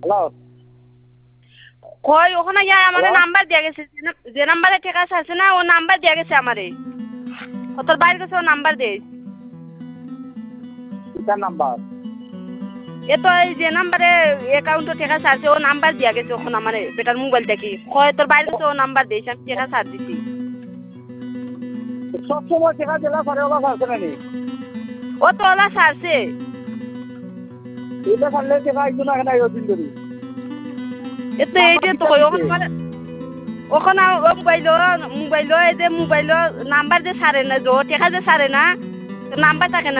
hello কই ওখানে ইয়া আমারে হ্যালো নাম্বার দিয়া গেছে যে নাম্বারে টেকা আছে না ও নাম্বার দিয়া গেছে আমারে ও তোর বাইরে গেছে ও নাম্বার দে কিতার নাম্বার এ তো এই যে নাম্বারে অ্যাকাউন্টে টেকা আছে ও নাম্বার দিয়া গেছে ওখানে আমারে বেটার মোবাইল থেকে কয় তোর বাইরে গেছে ও নাম্বার দিস আমি টেকা ছাড় দিছি সবসময় টাকা দিলা পরে ওলা আছে নানি ও তো ওলা ছাড়ছে এটা ছাড়লে টাকা আইতো না এখানে আইও দিন ধরি এ তো এই যে তো কই ওখানে ও মোবাইল এই যে মোবাইল নাম্বার যে ছাড়ে না যে টেকা যে ছাড়ে না নাম্বার থাকে না